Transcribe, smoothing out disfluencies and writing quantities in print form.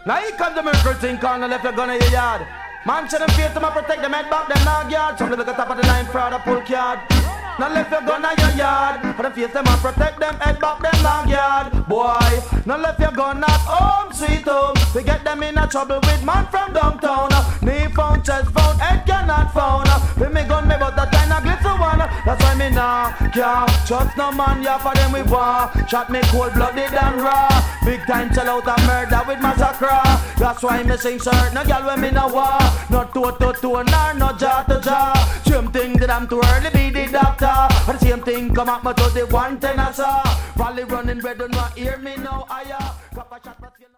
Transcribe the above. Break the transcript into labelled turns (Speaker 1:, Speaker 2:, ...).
Speaker 1: Now here comes the miracle thing, corner left your gun in your yard. Man should them fear to my protect them head back, them not yard. Some look at top of the line, fraud a pull card. Now left your gun in your yard. For the face them and protect them head back, them not yard. Boy, now left your gun at home, sweet home. We get them in a trouble with man from downtown. Knee found, chest found, head cannot found. When me gun me but that kind of glitter one. That's why me nah can't trust no man, yeah for them we war. Shot me cold blooded and raw. Big time sell out a murder with massacre. That's why me sing shirt, no girl when me no war. Not toe to toe, nor no jaw to jaw. Same thing that I'm too early be the doctor. But the same thing come up, but to the one ten I saw. Probably running red, don't want hear me now, higher.